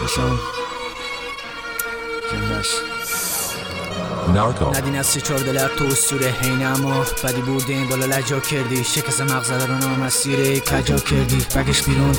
بشم جنبش ندین از 3-4 دلر تو اسطوره حین اما بدی بوده این بالا لجا کردی شکست مغز رو نام مسیره کجا کردی بگش بیرون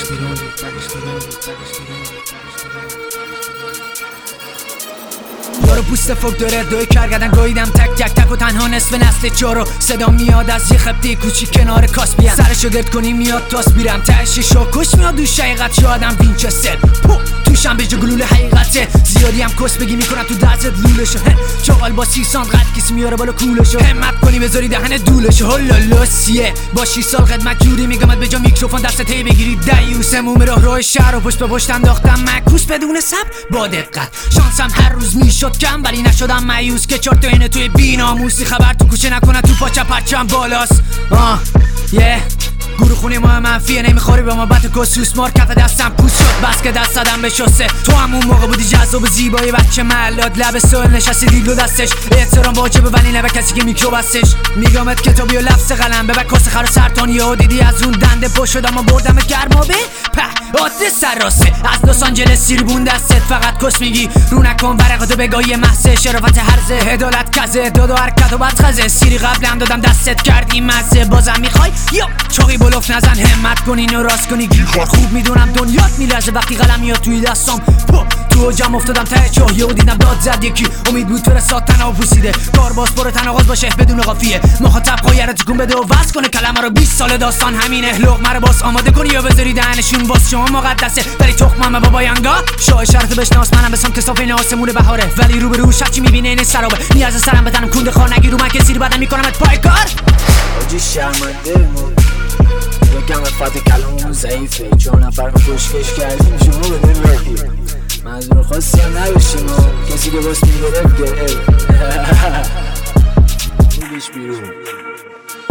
یارو پوست فوق داره دوی کرگردن گویدم تک و تنها نصف نسل چارو صدا میاد از یه خبته کوچیک کنار کاسپیان سرشو گرد کنی میاد تاس بیرم تهش شاکش میاد دوش حقیقت یادم وینچستر توشم به جا گلوله حقیقته زیادی هم کس بگی میکنم تو دزت لولشو چاقال با 30 سانت قد کسی میاره بالا کولشو همت کنی بذاری دهن دولشو هلالاسیه با 6 سال خدمت جوری میگمت به جا میکروفون دست تی بگیری دیوس موم راه شهر و پشت به پشت انداختم معکوس بدون صبر با دقت شانسم هر روز میشد کم ولی نشدم مایوس که 4 تا اینه توی بیناموسی خبر تو کوچه نکنه تو پاچه پرچم بالاست گروه خونی ما منفیه نمیخوری به ما بط کسوس مار کف دستم پوست شد بس که دست دادم به شسته تو همون موقع بودی جذاب زیبایی بچه محلات لب سوال نشستی دیلو دستش احترام واجبه ولی نه به کسی که میکرو بستش میگامت کتابی و لفظ قلم به کاسه خر سرطانی ها دیدی از اون دنده پا شدم و بردم گرمابه عادت سراسه از لس آنجلس سیربون دستت فقط کس میگی رو نکن ورقاتو بگاهی محض شرافت هرزه هدالت کزه داد و حرکت و بدخزه سیری قبلم دادم دستت کردی مزه بازم میخوای یا چاقی بلوف نزن همت کنی اینو راست کنی گیخور خوب میدونم دنیات میلرزه وقتی قلم میاد توی دستام تو جمع افتادم ته چاه یهو دیدم داد زد یکی امید بود تو رسات تنها پوسیده کار باز برو تناقض باشه بدون قافیه مخاطب قایره تکون بده و وز کنه کلمه رو 20 سال داستان همینه لقمه رو باز آماده کنی یا بذاری دهنشون باز شما مقدسه ولی تخمم بابا ینگا شاه شرط بشناس منم بسام که صافین آسمون بهاره ولی رو به روش هرچی میبینه این سرابه نیاز سرم بزنم کنده خار نگیرو من که زیر بدم میکنمت پای کار آجی شرمنده یکم افت کلاممون ضعیفه 4 نفر خوشکش کردیم شما به دل رفیق منظور خاصی هم نداشتیم و کسی که باس میگرفت گرفت بودیش بیرون